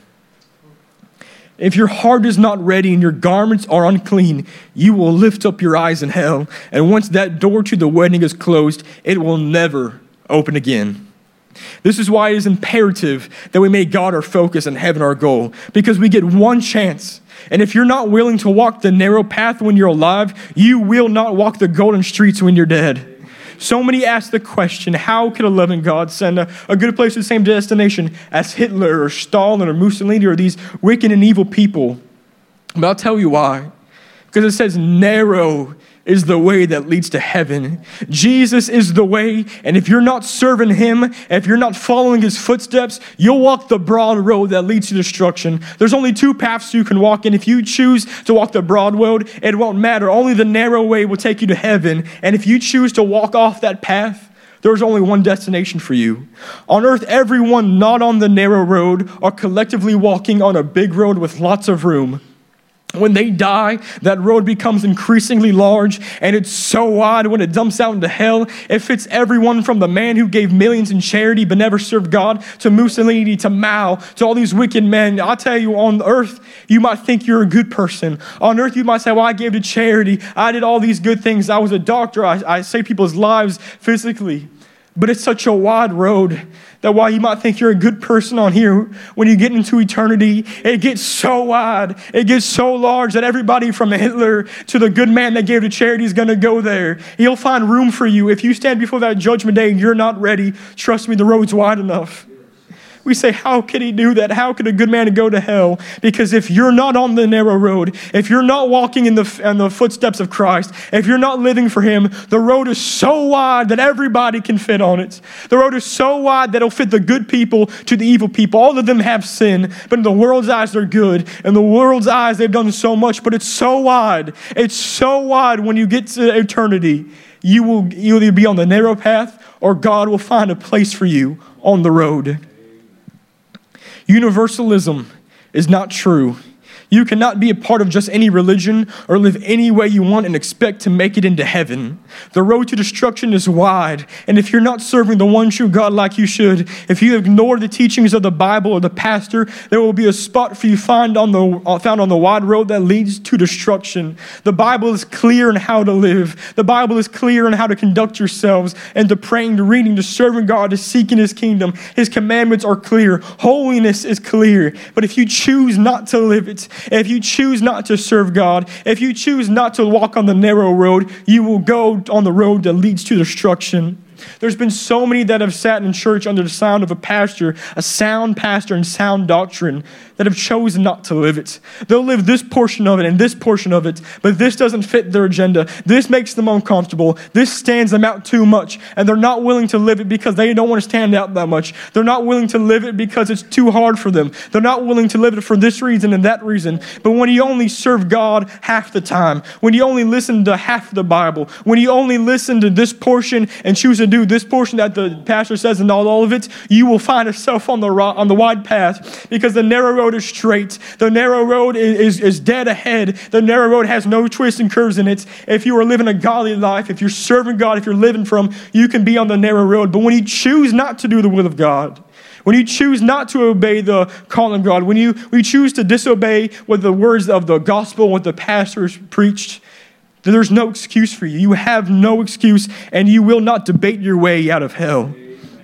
If your heart is not ready and your garments are unclean, you will lift up your eyes in hell. And once that door to the wedding is closed, it will never open again. This is why it is imperative that we make God our focus and heaven our goal, because we get one chance. And if you're not willing to walk the narrow path when you're alive, you will not walk the golden streets when you're dead. So many ask the question, how could a loving God send a good place to the same destination as Hitler or Stalin or Mussolini or these wicked and evil people? But I'll tell you why. Because it says narrow is the way that leads to heaven. Jesus is the way, and if you're not serving him, if you're not following his footsteps, you'll walk the broad road that leads to destruction. There's only two paths you can walk, and if you choose to walk the broad road, it won't matter. Only the narrow way will take you to heaven, and if you choose to walk off that path, there's only one destination for you. On earth, everyone not on the narrow road are collectively walking on a big road with lots of room. When they die, that road becomes increasingly large, and it's so wide when it dumps out into hell. It fits everyone from the man who gave millions in charity but never served God, to Mussolini, to Mao, to all these wicked men. I'll tell you, on earth, you might think you're a good person. On earth, you might say, well, I gave to charity. I did all these good things. I was a doctor. I saved people's lives physically. But it's such a wide road that while you might think you're a good person on here, when you get into eternity, it gets so wide, it gets so large that everybody from Hitler to the good man that gave to charity is going to go there. He'll find room for you. If you stand before that judgment day and you're not ready, trust me, the road's wide enough. We say, how could he do that? How could a good man go to hell? Because if you're not on the narrow road, if you're not walking in the footsteps of Christ, if you're not living for him, the road is so wide that everybody can fit on it. The road is so wide that it'll fit the good people to the evil people. All of them have sin, but in the world's eyes, they're good. In the world's eyes, they've done so much, but it's so wide. It's so wide when you get to eternity. You will either be on the narrow path or God will find a place for you on the road. Universalism is not true. You cannot be a part of just any religion or live any way you want and expect to make it into heaven. The road to destruction is wide, and if you're not serving the one true God like you should, if you ignore the teachings of the Bible or the pastor, there will be a spot for you found on the wide road that leads to destruction. The Bible is clear on how to live. The Bible is clear on how to conduct yourselves, and to praying, to reading, to serving God, to seeking his kingdom. His commandments are clear. Holiness is clear. But if you choose not to live it, if you choose not to serve God, if you choose not to walk on the narrow road, you will go on the road that leads to destruction. There's been so many that have sat in church under the sound of a pastor, a sound pastor and sound doctrine, that have chosen not to live it. They'll live this portion of it and this portion of it, but this doesn't fit their agenda. This makes them uncomfortable. This stands them out too much, and they're not willing to live it because they don't want to stand out that much. They're not willing to live it because it's too hard for them. They're not willing to live it for this reason and that reason. But when you only serve God half the time, when you only listen to half the Bible, when you only listen to this portion and choose to do this portion that the pastor says and not all of it, you will find yourself on the wide path, because the narrow road is straight. The narrow road is dead ahead. The narrow road has no twists and curves in it. If you are living a godly life, if you're serving God, if you're living for him, you can be on the narrow road. But when you choose not to do the will of God, when you choose not to obey the call of God, when you choose to disobey what the words of the gospel, what the pastors preached, there's no excuse for you. You have no excuse, and you will not debate your way out of hell.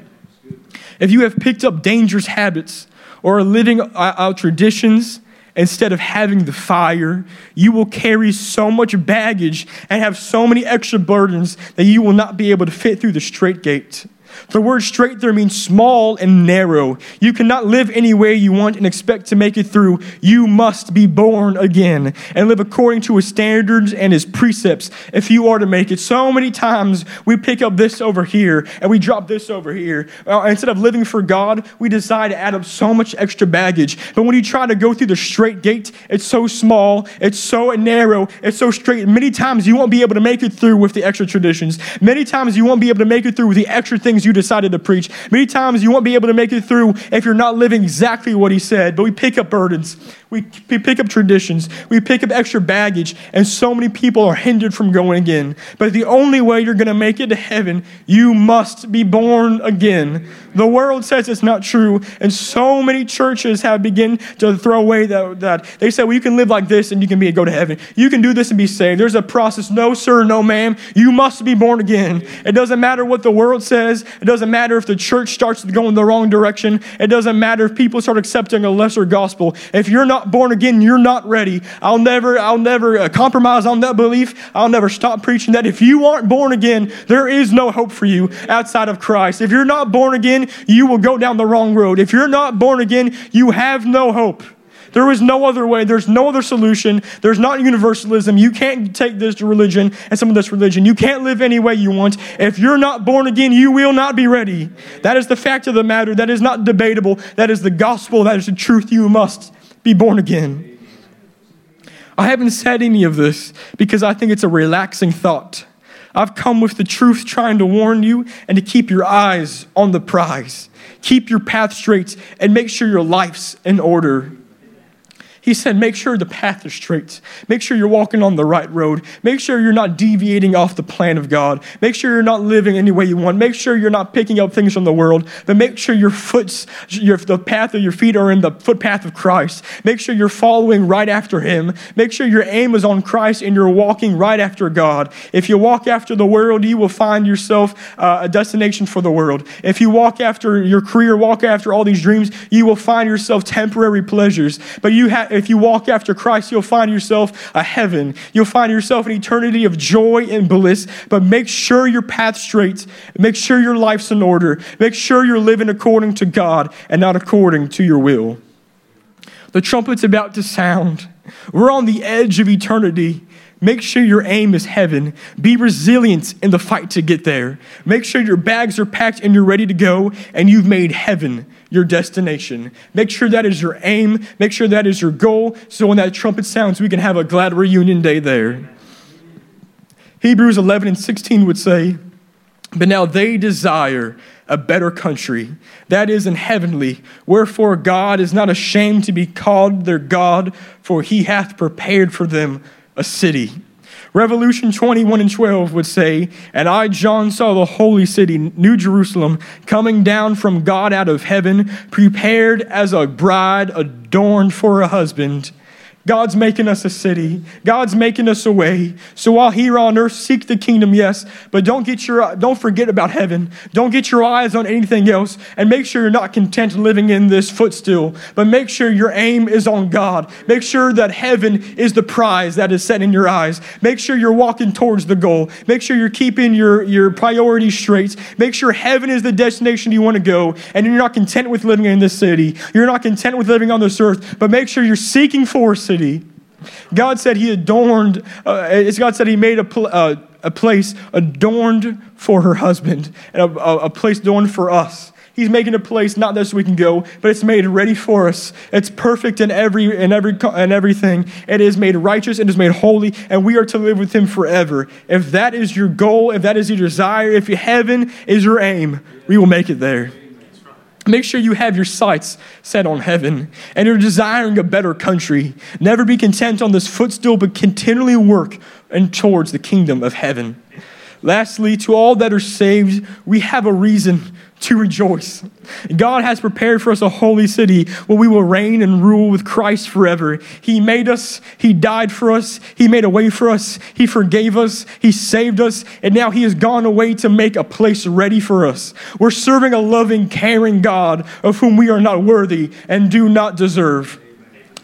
If you have picked up dangerous habits or are living out traditions instead of having the fire, you will carry so much baggage and have so many extra burdens that you will not be able to fit through the straight gate. The word straight there means small and narrow. You cannot live any way you want and expect to make it through. You must be born again and live according to his standards and his precepts if you are to make it. So many times we pick up this over here and we drop this over here. Instead of living for God, we decide to add up so much extra baggage. But when you try to go through the straight gate, it's so small, it's so narrow, it's so straight. Many times you won't be able to make it through with the extra traditions. Many times you won't be able to make it through with the extra things you decided to preach. Many times you won't be able to make it through if you're not living exactly what he said. But we pick up burdens. We pick up traditions. We pick up extra baggage. And so many people are hindered from going again. But the only way you're going to make it to heaven, you must be born again. The world says it's not true. And so many churches have begun to throw away that. They say, well, you can live like this and you can go to heaven. You can do this and be saved. There's a process. No, sir, no, ma'am. You must be born again. It doesn't matter what the world says. It doesn't matter if the church starts to go in the wrong direction. It doesn't matter if people start accepting a lesser gospel. If you're not born again, you're not ready. I'll never compromise on that belief. I'll never stop preaching that. If you aren't born again, there is no hope for you outside of Christ. If you're not born again, you will go down the wrong road. If you're not born again, you have no hope. There is no other way. There's no other solution. There's not universalism. You can't take this religion and some of this religion. You can't live any way you want. If you're not born again, you will not be ready. That is the fact of the matter. That is not debatable. That is the gospel. That is the truth. You must be born again. I haven't said any of this because I think it's a relaxing thought. I've come with the truth trying to warn you and to keep your eyes on the prize. Keep your path straight and make sure your life's in order. He said, make sure the path is straight. Make sure you're walking on the right road. Make sure you're not deviating off the plan of God. Make sure you're not living any way you want. Make sure you're not picking up things from the world. But make sure the path of your feet are in the footpath of Christ. Make sure you're following right after him. Make sure your aim is on Christ and you're walking right after God. If you walk after the world, you will find yourself a destination for the world. If you walk after your career, walk after all these dreams, you will find yourself temporary pleasures. But if you walk after Christ, you'll find yourself a heaven. You'll find yourself an eternity of joy and bliss. But make sure your path's straight. Make sure your life's in order. Make sure you're living according to God and not according to your will. The trumpet's about to sound. We're on the edge of eternity. Make sure your aim is heaven. Be resilient in the fight to get there. Make sure your bags are packed and you're ready to go and you've made heaven your destination. Make sure that is your aim. Make sure that is your goal so when that trumpet sounds, we can have a glad reunion day there. Hebrews 11:16 would say, but now they desire a better country, that is in heavenly. Wherefore God is not ashamed to be called their God, for he hath prepared for them a city. Revelation 21:12 would say, and I, John, saw the holy city, New Jerusalem, coming down from God out of heaven, prepared as a bride adorned for a husband. God's making us a city. God's making us a way. So while here on earth, seek the kingdom, yes, but don't forget about heaven. Don't get your eyes on anything else, and make sure you're not content living in this footstool, but make sure your aim is on God. Make sure that heaven is the prize that is set in your eyes. Make sure you're walking towards the goal. Make sure you're keeping your priorities straight. Make sure heaven is the destination you want to go, and you're not content with living in this city. You're not content with living on this earth, but make sure you're seeking for a city. God said he adorned, God said he made a place adorned for her husband, and a place adorned for us. He's making a place not that so we can go, but it's made ready for us. It's perfect in everything. It is made righteous, it is made holy, and we are to live with him forever. If that is your goal, if that is your desire, if heaven is your aim, we will make it there. Make sure you have your sights set on heaven and you're desiring a better country. Never be content on this footstool, but continually work towards the kingdom of heaven. Lastly, to all that are saved, we have a reason to rejoice. God has prepared for us a holy city where we will reign and rule with Christ forever. He made us. He died for us. He made a way for us. He forgave us. He saved us. And now he has gone away to make a place ready for us. We're serving a loving, caring God of whom we are not worthy and do not deserve.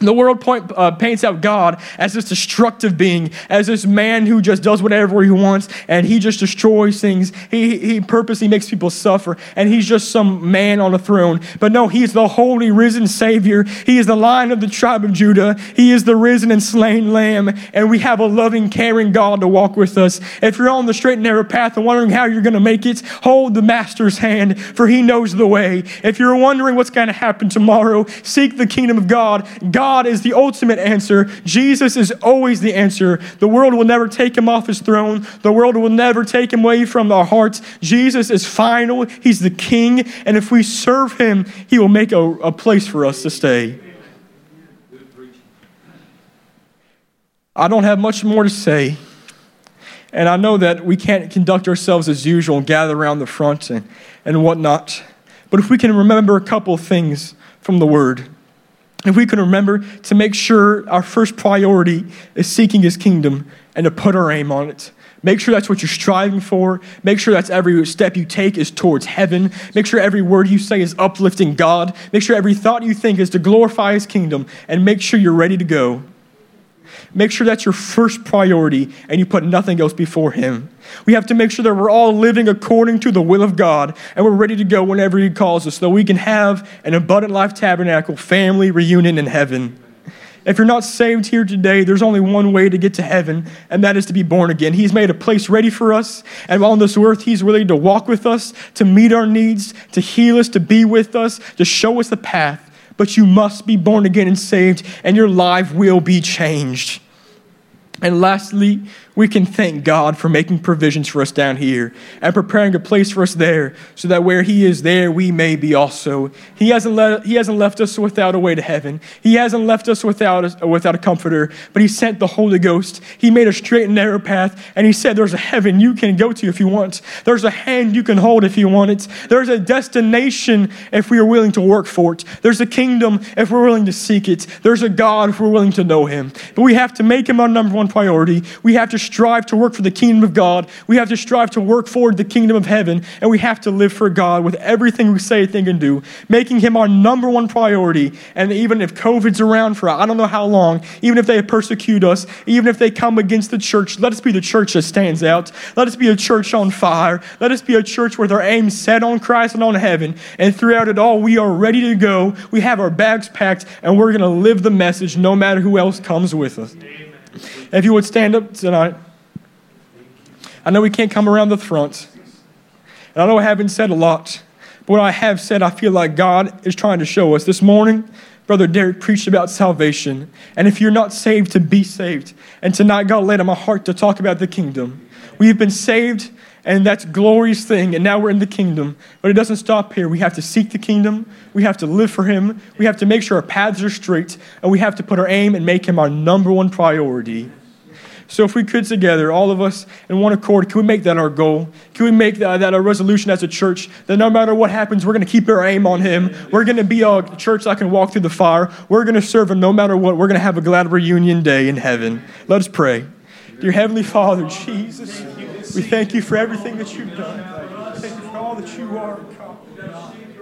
The world paints out God as this destructive being, as this man who just does whatever he wants, and he just destroys things. He purposely makes people suffer, and he's just some man on a throne. But no, he is the holy, risen Savior. He is the Lion of the tribe of Judah. He is the risen and slain Lamb, and we have a loving, caring God to walk with us. If you're on the straight and narrow path and wondering how you're going to make it, hold the Master's hand, for he knows the way. If you're wondering what's going to happen tomorrow, seek the kingdom of God. God is the ultimate answer. Jesus is always the answer. The world will never take him off his throne. The world will never take him away from our hearts. Jesus is final. He's the King. And if we serve him, he will make a place for us to stay. I don't have much more to say. And I know that we can't conduct ourselves as usual and gather around the front and whatnot. But if we can remember a couple of things from the Word, if we can remember to make sure our first priority is seeking his kingdom and to put our aim on it. Make sure that's what you're striving for. Make sure that's every step you take is towards heaven. Make sure every word you say is uplifting God. Make sure every thought you think is to glorify his kingdom. And make sure you're ready to go. Make sure that's your first priority and you put nothing else before him. We have to make sure that we're all living according to the will of God and we're ready to go whenever he calls us so that we can have an Abundant Life Tabernacle family reunion in heaven. If you're not saved here today, there's only one way to get to heaven, and that is to be born again. He's made a place ready for us, and while on this earth, he's willing to walk with us, to meet our needs, to heal us, to be with us, to show us the path. But you must be born again and saved, and your life will be changed. And lastly, we can thank God for making provisions for us down here and preparing a place for us there so that where he is there, we may be also. He hasn't left us without a way to heaven. He hasn't left us without a comforter, but he sent the Holy Ghost. He made a straight and narrow path, and he said there's a heaven you can go to if you want. There's a hand you can hold if you want it. There's a destination if we are willing to work for it. There's a kingdom if we're willing to seek it. There's a God if we're willing to know him. But we have to make him our number one priority. We have to strive to work for the kingdom of God. We have to strive to work forward the kingdom of heaven, and we have to live for God with everything we say, think, and do, making him our number one priority. And even if COVID's around for I don't know how long, even if they persecute us, even if they come against the church, let us be the church that stands out. Let us be a church on fire. Let us be a church with our aim set on Christ and on heaven. And throughout it all, we are ready to go. We have our bags packed, and we're going to live the message no matter who else comes with us. If you would stand up tonight. I know we can't come around the front. And I know I haven't said a lot. But what I have said, I feel like God is trying to show us. This morning, Brother Derek preached about salvation. And if you're not saved, to be saved. And tonight, God laid on my heart to talk about the kingdom. We've been saved, and that's a glorious thing. And now we're in the kingdom. But it doesn't stop here. We have to seek the kingdom. We have to live for him. We have to make sure our paths are straight. And we have to put our aim and make him our number one priority. So if we could together, all of us in one accord, can we make that our goal? Can we make that our resolution as a church? That no matter what happens, we're going to keep our aim on him. We're going to be a church that can walk through the fire. We're going to serve him no matter what. We're going to have a glad reunion day in heaven. Let us pray. Dear Heavenly Father, Jesus, we thank you for everything that you've done. Thank you for all that you are, God.